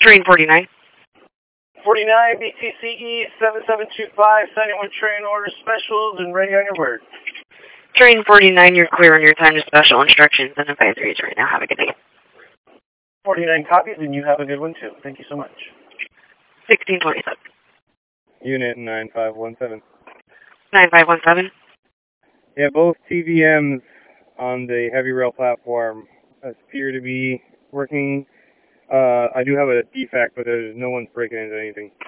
Train 49. 49 BTCE 7725, sending one train order specials and ready on your word. Train 49, you're clear on your time to special instructions and advisories right now. Have a good day. 49 copies, and you have a good one too. Thank you so much. 1627. Unit 9517. 9517. Yeah, both TVMs on the heavy rail platform appear to be working. I do have a defect, but no one's breaking into anything.